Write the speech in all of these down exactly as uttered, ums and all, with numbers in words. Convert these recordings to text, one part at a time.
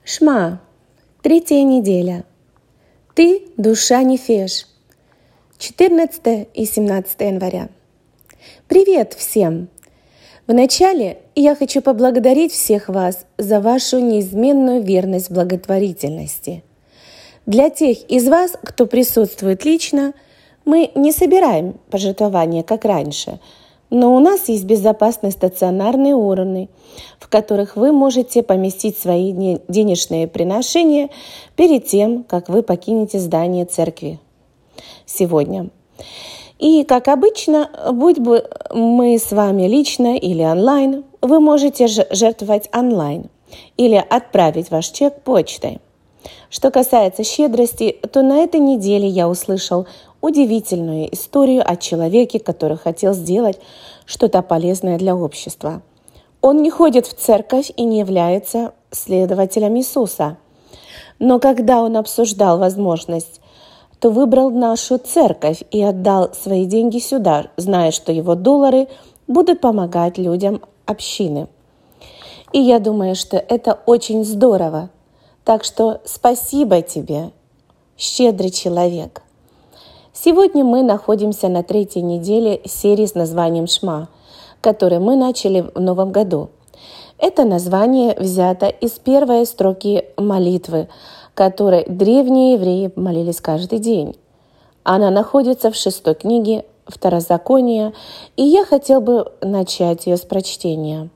Шма. Третья неделя. Ты – душа Нефеш. четырнадцатое и семнадцатое января. Привет всем! Вначале я хочу поблагодарить всех вас за вашу неизменную верность благотворительности. Для тех из вас, кто присутствует лично, мы не собираем пожертвования, как раньше, но у нас есть безопасные стационарные урны, в которых вы можете поместить свои денежные приношения перед тем, как вы покинете здание церкви сегодня. И, как обычно, будь бы мы с вами лично или онлайн, вы можете жертвовать онлайн или отправить ваш чек почтой. Что касается щедрости, то на этой неделе я услышал удивительную историю о человеке, который хотел сделать что-то полезное для общества. Он не ходит в церковь и не является следователем Иисуса. Но когда он обсуждал возможность, то выбрал нашу церковь и отдал свои деньги сюда, зная, что его доллары будут помогать людям общины. И я думаю, что это очень здорово. Так что спасибо тебе, щедрый человек. Сегодня мы находимся на третьей неделе серии с названием «Шма», которую мы начали в Новом году. Это название взято из первой строки молитвы, которой древние евреи молились каждый день. Она находится в шестой книге Второзакония, и я хотел бы начать ее с прочтения.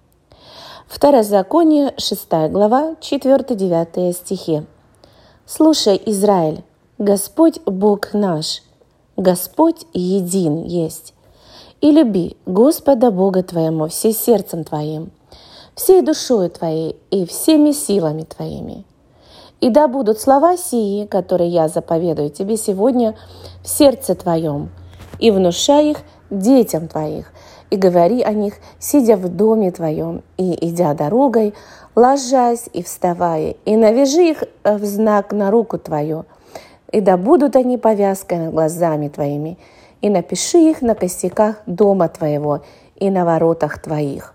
Второзаконие, шестая глава, четыре-девять стихи. «Слушай, Израиль, Господь Бог наш, Господь един есть. И люби Господа Бога твоему всем сердцем твоим, всей душою твоей и всеми силами твоими. И да будут слова сии, которые я заповедую тебе сегодня в сердце твоем, и внушай их детям твоих, и говори о них, сидя в доме твоем, и идя дорогой, ложась и вставая, и навяжи их в знак на руку твою, и да будут они повязкой над глазами твоими, и напиши их на косяках дома твоего и на воротах твоих».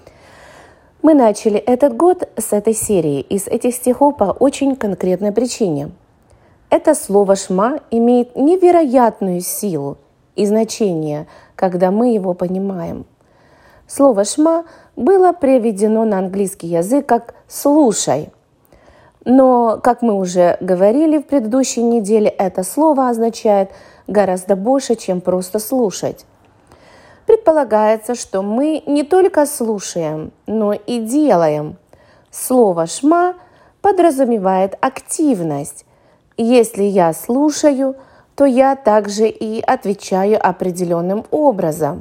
Мы начали этот год с этой серии из этих стихов по очень конкретной причине. Это слово «шма» имеет невероятную силу и значение, когда мы его понимаем. Слово «шма» было переведено на английский язык как «слушай». Но, как мы уже говорили в предыдущей неделе, это слово означает гораздо больше, чем просто слушать. Предполагается, что мы не только слушаем, но и делаем. Слово «шма» подразумевает активность. Если я слушаю, то я также и отвечаю определенным образом.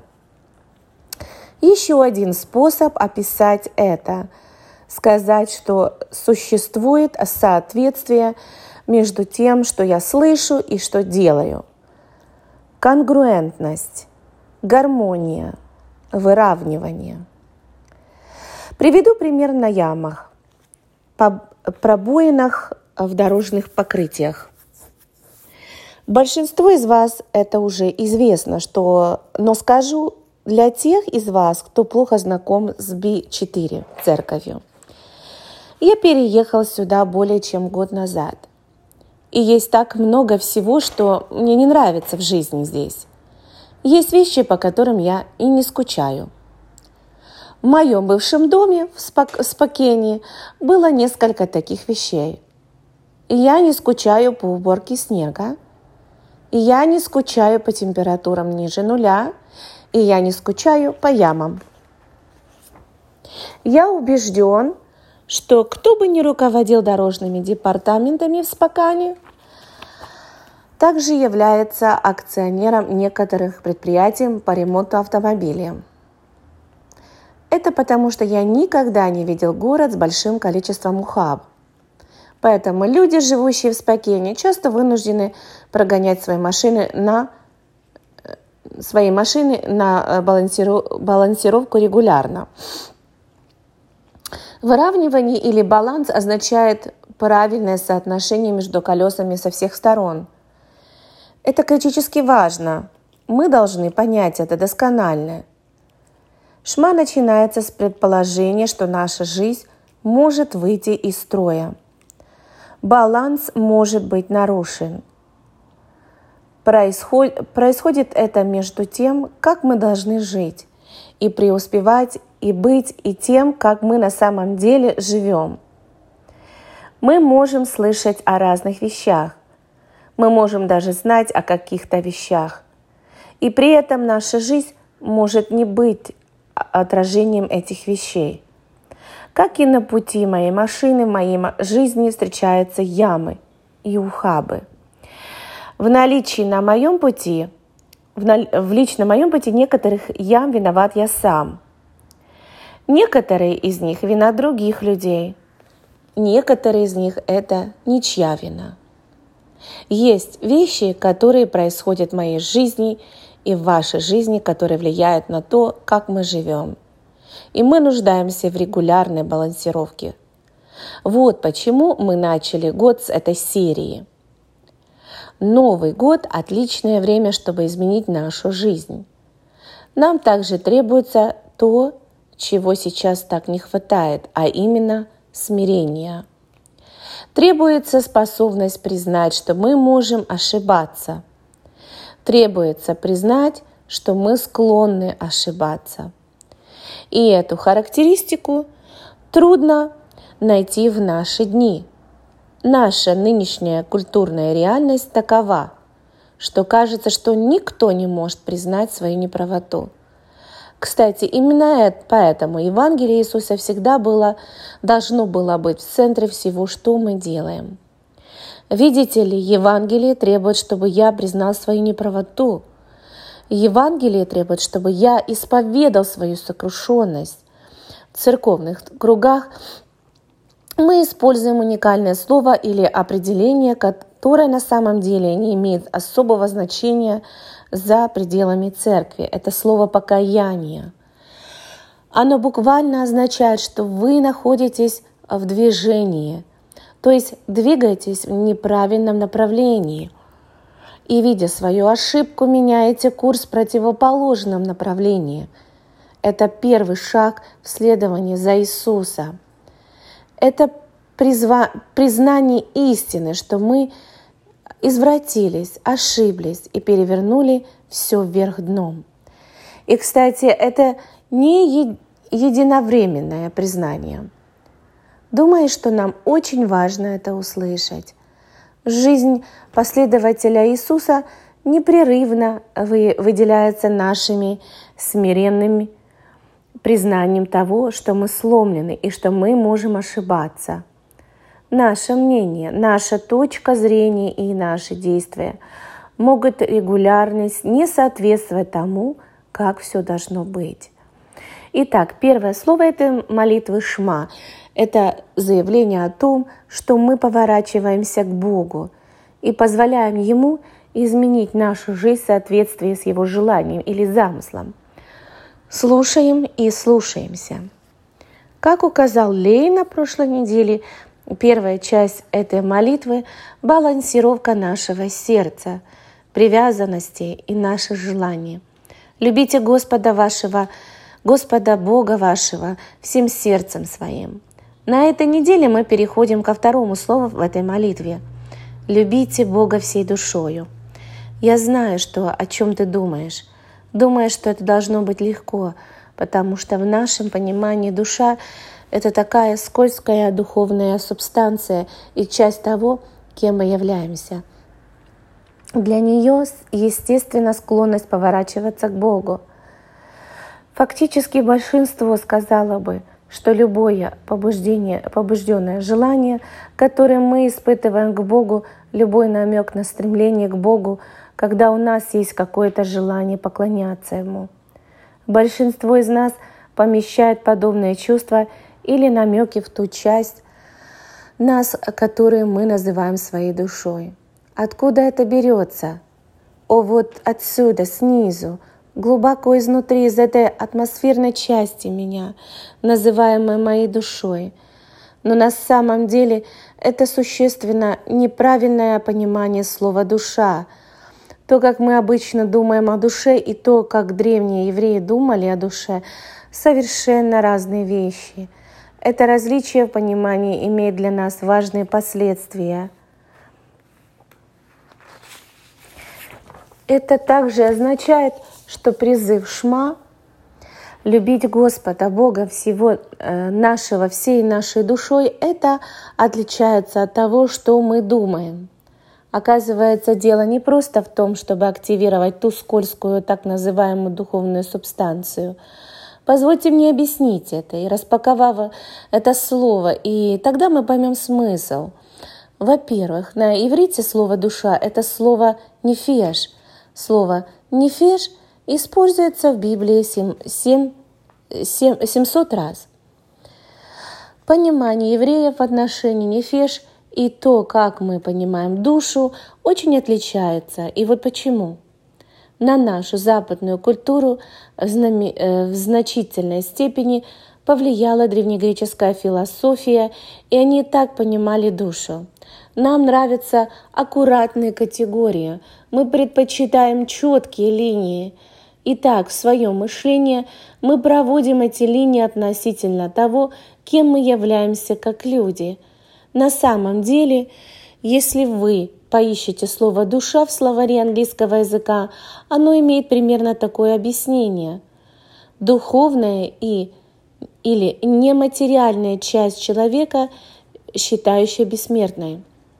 Еще один способ описать это – сказать, что существует соответствие между тем, что я слышу и что делаю. Конгруентность, гармония, выравнивание. Приведу пример на ямах, пробоинах в дорожных покрытиях. Большинству из вас это уже известно, что, но скажу для тех из вас, кто плохо знаком с Би четыре, церковью. Я переехал сюда более чем год назад. И есть так много всего, что мне не нравится в жизни здесь. Есть вещи, по которым я и не скучаю. В моем бывшем доме в Спок- Спокении было несколько таких вещей. И я не скучаю по уборке снега, и я не скучаю по температурам ниже нуля, и я не скучаю по ямам. Я убежден, что кто бы ни руководил дорожными департаментами в Спокане, также является акционером некоторых предприятий по ремонту автомобилей. Это потому, что я никогда не видел город с большим количеством ухаб. Поэтому люди, живущие в Спокене, часто вынуждены прогонять свои машины на, свои машины на балансиру, балансировку регулярно. Выравнивание или баланс означает правильное соотношение между колесами со всех сторон. Это критически важно. Мы должны понять это досконально. Шма начинается с предположения, что наша жизнь может выйти из строя. Баланс может быть нарушен. Происход... Происходит это между тем, как мы должны жить и преуспевать, и быть, и тем, как мы на самом деле живем. Мы можем слышать о разных вещах. Мы можем даже знать о каких-то вещах. И при этом наша жизнь может не быть отражением этих вещей. Как и на пути моей машины, в моей жизни встречаются ямы и ухабы. В наличии на моем пути, в, на, в лично моем пути некоторых ям виноват я сам. Некоторые из них вина других людей. Некоторые из них это ничья вина. Есть вещи, которые происходят в моей жизни и в вашей жизни, которые влияют на то, как мы живем. И мы нуждаемся в регулярной балансировке. Вот почему мы начали год с этой серии. Новый год – отличное время, чтобы изменить нашу жизнь. Нам также требуется то, чего сейчас так не хватает, а именно смирения. Требуется способность признать, что мы можем ошибаться. Требуется признать, что мы склонны ошибаться. И эту характеристику трудно найти в наши дни. Наша нынешняя культурная реальность такова, что кажется, что никто не может признать свою неправоту. Кстати, именно поэтому Евангелие Иисуса всегда было, должно было быть в центре всего, что мы делаем. Видите ли, Евангелие требует, чтобы я признал свою неправоту. Евангелие требует, чтобы я исповедал свою сокрушенность. В церковных кругах мы используем уникальное слово или определение, которое на самом деле не имеет особого значения за пределами церкви. Это слово «покаяние». Оно буквально означает, что вы находитесь в движении, то есть двигаетесь в неправильном направлении. И, видя свою ошибку, меняете курс в противоположном направлении. Это первый шаг в следовании за Иисусом. Это призва... признание истины, что мы извратились, ошиблись и перевернули все вверх дном. И, кстати, это не е... единовременное признание. Думаю, что нам очень важно это услышать. Жизнь последователя Иисуса непрерывно выделяется нашими смиренными признанием того, что мы сломлены и что мы можем ошибаться. Наше мнение, наша точка зрения и наши действия могут регулярно не соответствовать тому, как все должно быть. Итак, первое слово этой молитвы «Шма». Это заявление о том, что мы поворачиваемся к Богу и позволяем Ему изменить нашу жизнь в соответствии с Его желанием или замыслом. Слушаем и слушаемся. Как указал Лей на прошлой неделе, первая часть этой молитвы – балансировка нашего сердца, привязанности и наших желаний. Любите Господа вашего, Господа Бога вашего всем сердцем своим. На этой неделе мы переходим ко второму слову в этой молитве. Любите Бога всей душою. Я знаю, что, о чем ты думаешь. Думаешь, что это должно быть легко, потому что в нашем понимании душа — это такая скользкая духовная субстанция и часть того, кем мы являемся. Для нее, естественно, склонность поворачиваться к Богу. Фактически большинство сказало бы, что любое побуждение, побужденное желание, которое мы испытываем к Богу, любой намек на стремление к Богу, когда у нас есть какое-то желание поклоняться Ему. Большинство из нас помещает подобные чувства или намеки в ту часть нас, которую мы называем своей душой. Откуда это берется? О, вот отсюда, снизу, глубоко изнутри, из этой атмосферной части меня, называемой моей душой. Но на самом деле это существенно неправильное понимание слова «душа». То, как мы обычно думаем о душе, и то, как древние евреи думали о душе, совершенно разные вещи. это различие в понимании имеет для нас важные последствия. Это также означает, что призыв Шма — любить Господа, Бога всего нашего, всей нашей душой — это отличается от того, что мы думаем. Оказывается, дело не просто в том, чтобы активировать ту скользкую, так называемую духовную субстанцию. Позвольте мне объяснить это, и распаковав это слово, и тогда мы поймем смысл. Во-первых, на иврите слово «душа» — это слово «нефеш». Слово «нефеш» используется в Библии семьсот раз. Понимание евреев в отношении «нефеш» и то, как мы понимаем душу, очень отличается. И вот почему. На нашу западную культуру в, знаме... в значительной степени повлияла древнегреческая философия, и они так понимали душу. Нам нравятся аккуратные категории, мы предпочитаем четкие линии. Итак, в своем мышлении мы проводим эти линии относительно того, кем мы являемся как люди. На самом деле, если вы поищите слово «душа» в словаре английского языка, оно имеет примерно такое объяснение. Духовная и или нематериальная часть человека, считающая бессмертной.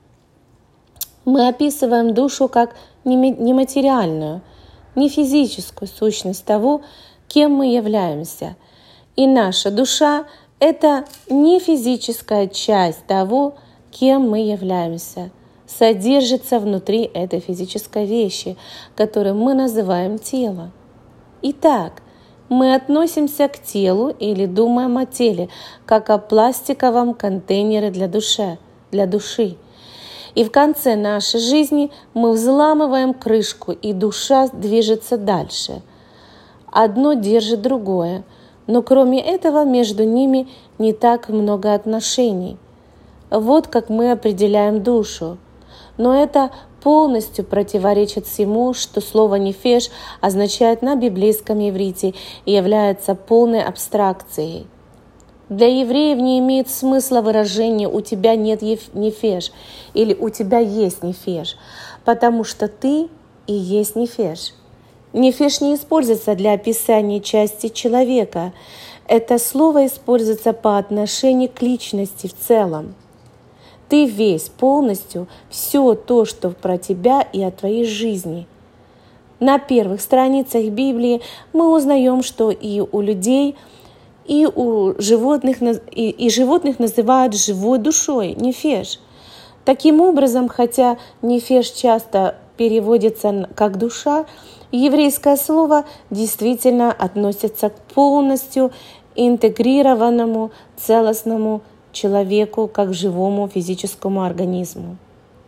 Мы описываем душу как нематериальную, не физическую сущность того, кем мы являемся. И наша душа — это не физическая часть того, кем мы являемся, содержится внутри этой физической вещи, которую мы называем тело. Итак, мы относимся к телу или думаем о теле, как о пластиковом контейнере для души, для души. И в конце нашей жизни мы взламываем крышку, и душа движется дальше. Одно держит другое, но кроме этого между ними не так много отношений. Вот как мы определяем душу. Но это полностью противоречит всему, что слово «нефеш» означает на библейском иврите и является полной абстракцией. Для евреев не имеет смысла выражение «у тебя нет нефеш» или «у тебя есть нефеш», потому что ты и есть нефеш. Нефеш не используется для описания части человека. Это слово используется по отношению к личности в целом. Ты весь, полностью, все то, что про тебя и о твоей жизни. На первых страницах Библии мы узнаем, что и у людей, и у животных, и, и животных называют живой душой, нефеш. Таким образом, хотя нефеш часто переводится как душа, еврейское слово действительно относится к полностью интегрированному, целостному человеку, как живому физическому организму.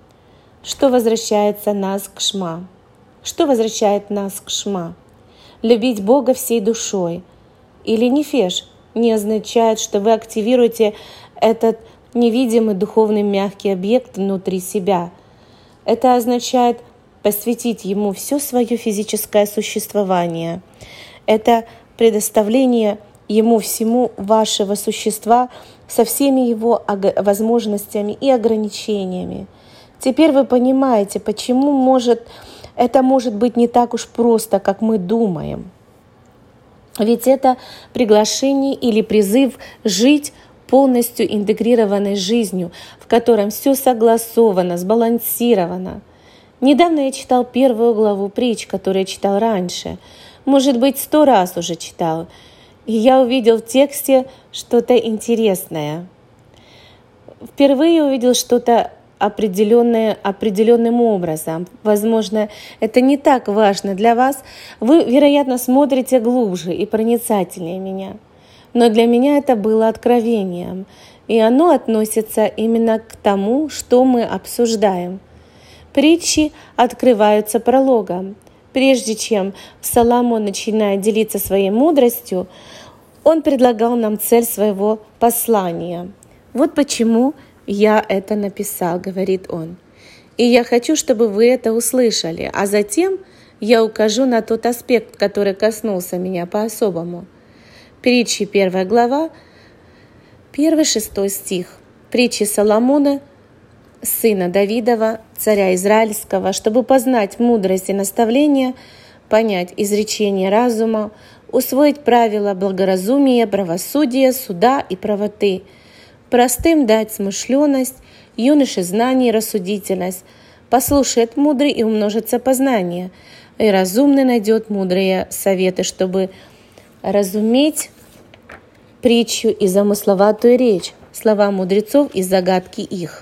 Что возвращается нас к Шма? Что возвращает нас к Шма? Любить Бога всей душой. Или нефеш не означает, что вы активируете этот невидимый духовный мягкий объект внутри себя. Это означает посвятить ему все свое физическое существование. Это предоставление ему всему вашего существа со всеми его возможностями и ограничениями. Теперь вы понимаете, почему может, это может быть не так уж просто, как мы думаем. Ведь это приглашение или призыв жить полностью интегрированной жизнью, в котором все согласовано, сбалансировано. Недавно я читал первую главу притч, которую я читал раньше. Может быть, сто раз уже читал. И я увидел в тексте что-то интересное. Впервые увидел что-то определенное определенным образом. Возможно, это не так важно для вас. Вы, вероятно, смотрите глубже и проницательнее меня. Но для меня это было откровением. И оно относится именно к тому, что мы обсуждаем. Притчи открываются прологом. Прежде чем Соломон начинает делиться своей мудростью, он предлагал нам цель своего послания. Вот почему я это написал, говорит он. И я хочу, чтобы вы это услышали, а затем я укажу на тот аспект, который коснулся меня по-особому. Притчи, первая глава, Первый шестой стих. Притчи Соломона, сына Давидова, царя Израильского, чтобы познать мудрость и наставление, понять изречение разума, усвоить правила благоразумия, правосудия, суда и правоты, простым дать смышленность, юноше знание и рассудительность, послушает мудрый и умножится познание, и разумный найдет мудрые советы, чтобы разуметь притчу и замысловатую речь, слова мудрецов и загадки их.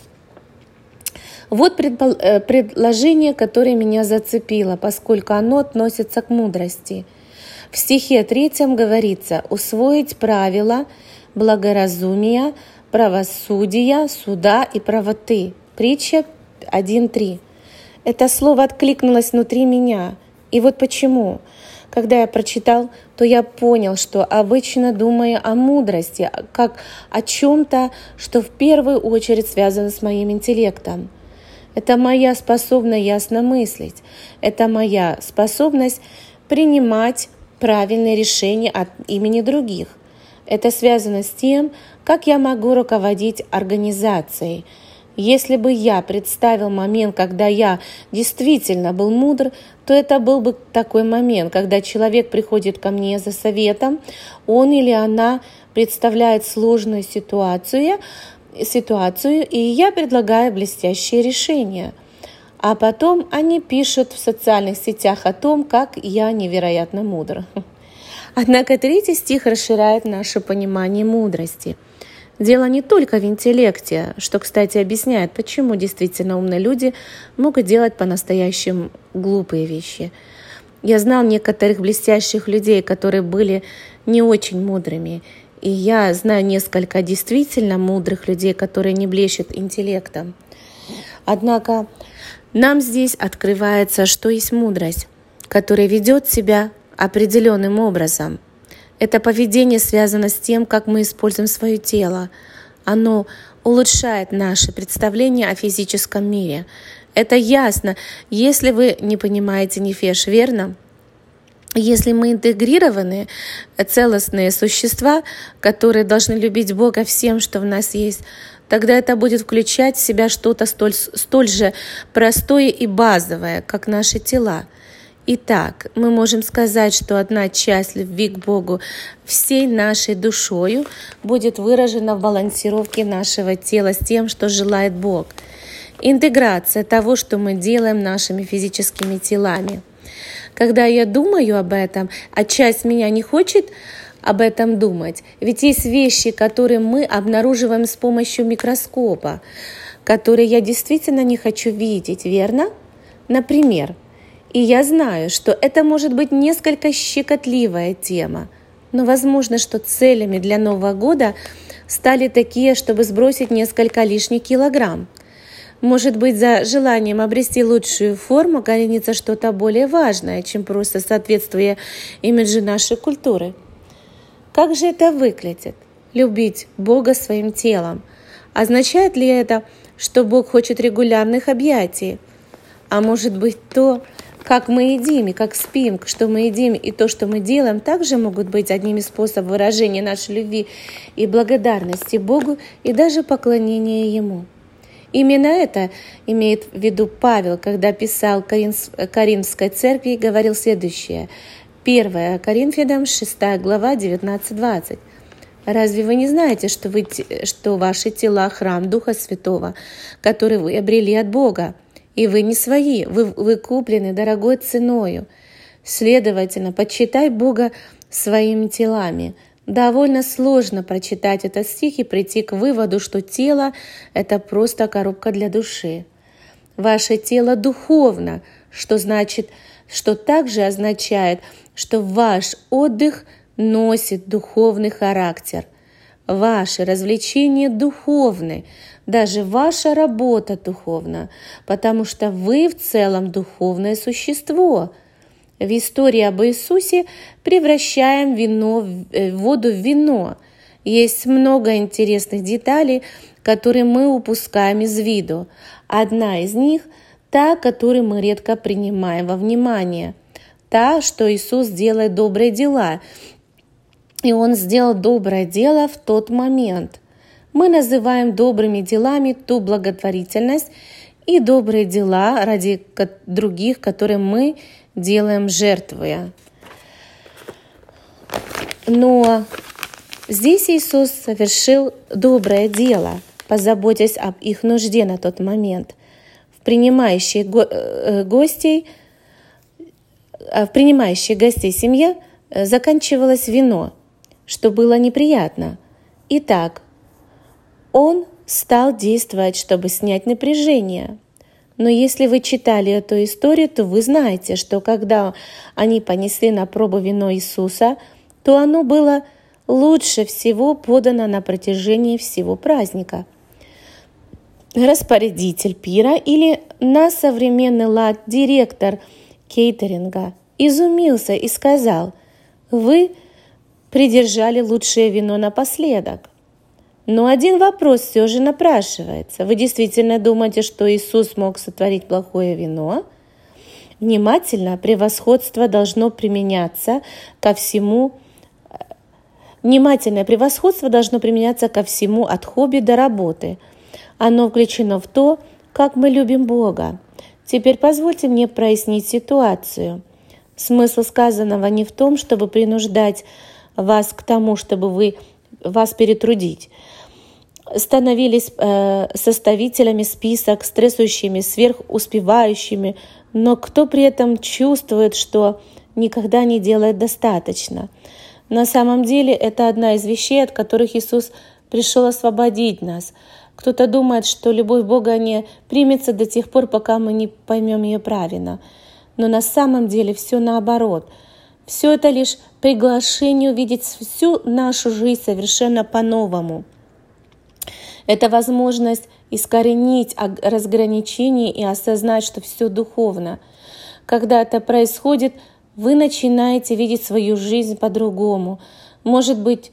Вот предложение, которое меня зацепило, поскольку оно относится к мудрости. В стихе третьем говорится «усвоить правила благоразумия, правосудия, суда и правоты». Притча один три. Это слово откликнулось внутри меня. И вот почему. Когда я прочитал, то я понял, что обычно думаю о мудрости, как о чем-то, что в первую очередь связано с моим интеллектом. Это моя способность ясно мыслить. Это моя способность принимать правильные решения от имени других. Это связано с тем, как я могу руководить организацией. Если бы я представил момент, когда я действительно был мудр, то это был бы такой момент, когда человек приходит ко мне за советом, он или она представляет сложную ситуацию, ситуацию, и я предлагаю блестящее решение. А потом они пишут в социальных сетях о том, как я невероятно мудр. Однако третий стих расширяет наше понимание мудрости. Дело не только в интеллекте, что, кстати, объясняет, почему действительно умные люди могут делать по-настоящему глупые вещи. Я знал некоторых блестящих людей, которые были не очень мудрыми, и я знаю несколько действительно мудрых людей, которые не блещут интеллектом. Однако нам здесь открывается, что есть мудрость, которая ведет себя определенным образом. Это поведение связано с тем, как мы используем свое тело. Оно улучшает наше представление о физическом мире. Это ясно, если вы не понимаете нефеш, верно? Если мы интегрированные, целостные существа, которые должны любить Бога всем, что в нас есть, тогда это будет включать в себя что-то столь, столь же простое и базовое, как наши тела. Итак, мы можем сказать, что одна часть любви к Богу всей нашей душою будет выражена в балансировке нашего тела с тем, что желает Бог. Интеграция того, что мы делаем нашими физическими телами. Когда я думаю об этом, а часть меня не хочет об этом думать, ведь есть вещи, которые мы обнаруживаем с помощью микроскопа, которые я действительно не хочу видеть, верно? Например, и я знаю, что это может быть несколько щекотливая тема, но возможно, что целями для Нового года стали такие, чтобы сбросить несколько лишних килограмм. Может быть, за желанием обрести лучшую форму коренится что-то более важное, чем просто соответствие имиджу нашей культуры. Как же это выглядит? Любить Бога своим телом. Означает ли это, что Бог хочет регулярных объятий? А может быть, то, как мы едим и как спим, что мы едим и то, что мы делаем, также могут быть одним из способов выражения нашей любви и благодарности Богу и даже поклонения Ему. Именно это имеет в виду Павел, когда писал Коринфской церкви и говорил следующее. первое Коринфянам, шестая глава, девятнадцать-двадцать. Разве вы не знаете, что, вы, что ваши тела – храм Духа Святого, который вы обрели от Бога? И вы не свои, вы, вы куплены дорогой ценою. Следовательно, почитай Бога своими телами. Довольно сложно прочитать этот стих и прийти к выводу, что тело – это просто коробка для души. Ваше тело духовно, что значит, что также означает, что ваш отдых носит духовный характер. Ваши развлечения духовны, даже ваша работа духовна, потому что вы в целом духовное существо. В истории об Иисусе превращаем вино, воду в вино. Есть много интересных деталей, которые мы упускаем из виду. Одна из них – та, которую мы редко принимаем во внимание. Та, что Иисус делает добрые дела. и он сделал доброе дело в тот момент. Мы называем добрыми делами ту благотворительность и добрые дела ради других, которые мы делаем, жертвуя. Но здесь Иисус совершил доброе дело, позаботясь об их нужде на тот момент. В принимающей го- гостей, в принимающей гостей семье заканчивалось вино, что было неприятно. Итак, он стал действовать, чтобы снять напряжение. Но если вы читали эту историю, то вы знаете, что когда они понесли на пробу вино Иисуса, то оно было лучше всего подано на протяжении всего праздника. Распорядитель пира или на современный лад директор кейтеринга изумился и сказал: «Вы придержали лучшее вино напоследок». Но один вопрос все же напрашивается. Вы действительно думаете, что Иисус мог сотворить плохое вино? Внимательно, превосходство должно применяться ко всему. Внимательное превосходство должно применяться ко всему от хобби до работы. Оно включено в то, как мы любим Бога. Теперь позвольте мне прояснить ситуацию. Смысл сказанного не в том, чтобы принуждать вас к тому, чтобы вы вас перетрудить, становились э, составителями список, стрессующими, сверхуспевающими, но кто при этом чувствует, что никогда не делает достаточно. На самом деле это одна из вещей, от которых Иисус пришел освободить нас. Кто-то думает, что любовь Бога не примется до тех пор, пока мы не поймем ее правильно. Но на самом деле все наоборот. Все это лишь приглашение увидеть всю нашу жизнь совершенно по-новому. Это возможность искоренить разграничение и осознать, что все духовно. Когда это происходит, вы начинаете видеть свою жизнь по-другому. Может быть,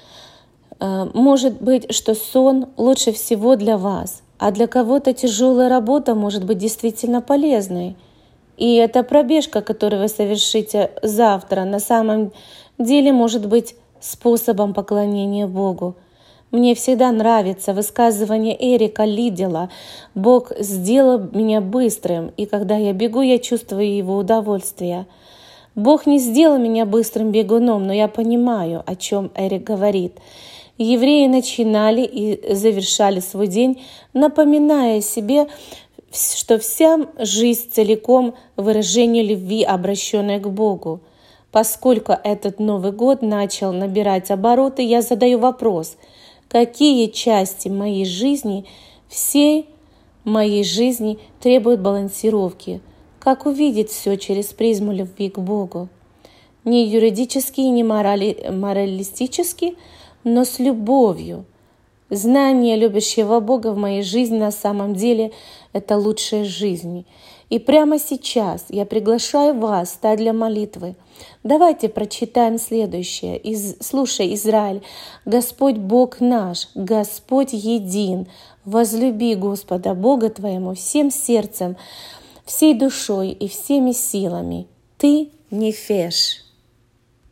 может быть, что сон лучше всего для вас, а для кого-то тяжелая работа может быть действительно полезной. И эта пробежка, которую вы совершите завтра, на самом деле может быть способом поклонения Богу. Мне всегда нравится высказывание Эрика Лиддела: «Бог сделал меня быстрым, и когда я бегу, я чувствую Его удовольствие». Бог не сделал меня быстрым бегуном, но я понимаю, о чем Эрик говорит. Евреи начинали и завершали свой день, напоминая себе, что вся жизнь целиком выражение любви, обращенной к Богу. Поскольку этот Новый год начал набирать обороты, я задаю вопрос: какие части моей жизни, всей моей жизни требуют балансировки? Как увидеть все через призму любви к Богу? Не юридически и не морали, моралистически, но с любовью. Знание любящего Бога в моей жизни на самом деле — это лучшая жизнь. И прямо сейчас я приглашаю вас стать для молитвы. Давайте прочитаем следующее. Из, слушай, Израиль, Господь Бог наш, Господь един. Возлюби Господа Бога твоему всем сердцем, всей душой и всеми силами. Ты нефеш.